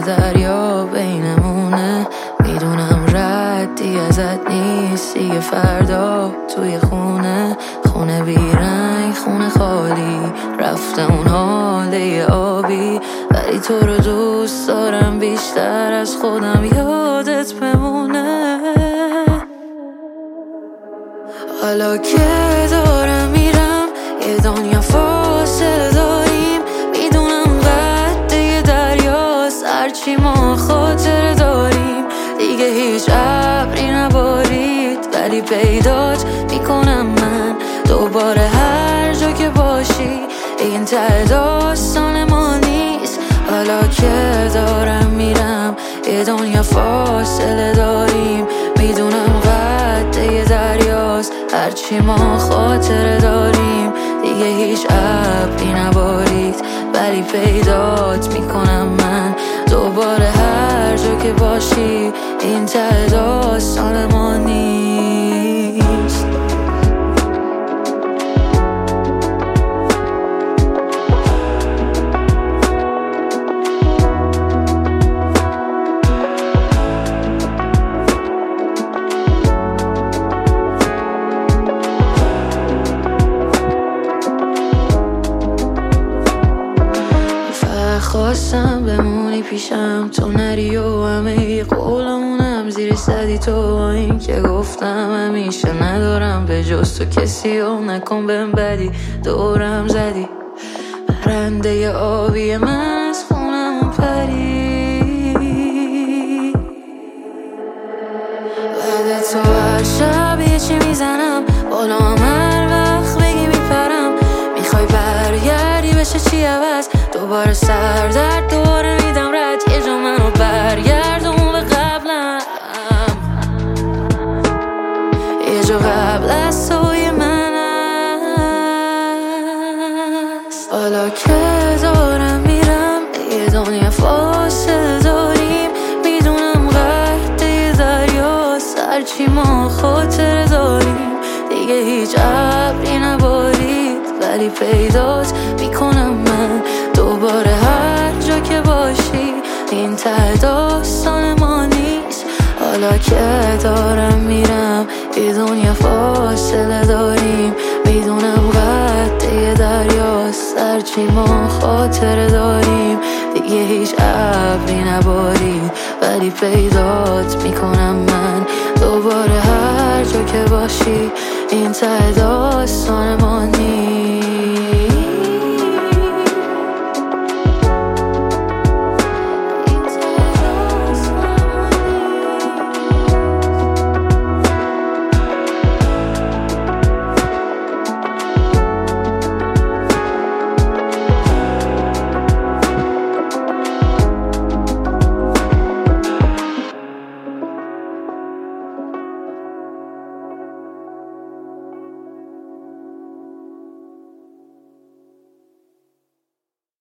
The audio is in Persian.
دریا بینمونه. میدونم ردی ازت نیست دیگه. فردا توی خونه بیرنگ، خونه خالی، رفته اون حاله آبی. ولی تو رو دوست دارم بیشتر از خودم، یادت بمونه. حالا که دارم میرم یه دنیا فاصله داریم. میدونم قده دریاست هرچی ما خاطره داریم. دیگه هیچ ابری نبارید ولی پیدات میکنم من دوباره. هر جا که باشی این ته داستان ما نیست. حالا که دارم میرم یه دنیا فاصله داریم. میدونم قده دریاست هرچی ما خاطره داریم. دیگه هیچ ابری نبارید ولی پیدات میکنم من دوباره. هر جا که باشی این ته داستان ما نیست. خواستم بمونی پیشم، تو نری و همه قولمونم زیر صدی تو. این که گفتم همیشه ندارم به جز تو کسی و نکن بهم بدی. دورم زدی پرنده آبی من از خونم پری. بعد تو هر شب یه چی میزنم بالا هم هر وقت بگی میپرم. میخوای برگردی بشه چی عوض دوباره سردرد دوباره میدم رد. یه جا منو برگردون به قبلم، یه جا قبل از توی من هست. حالا که دارم میرم یه دنیا فاصله داریم. میدونم قده دریاست هرچی ما خاطره داریم. دیگه هیچ ابری نبارید ولی پیدات میکنم من دوباره. هر جا که باشی این ته داستان ما نیست. حالا که دارم میرم یه دنیا فاصله داریم. میدونم قده دریاست هرچی ما خاطره داریم. دیگه هیچ ابری نبارید ولی پیدات میکنم من دوباره. هر جا که باشی این ته داستان ما نیست.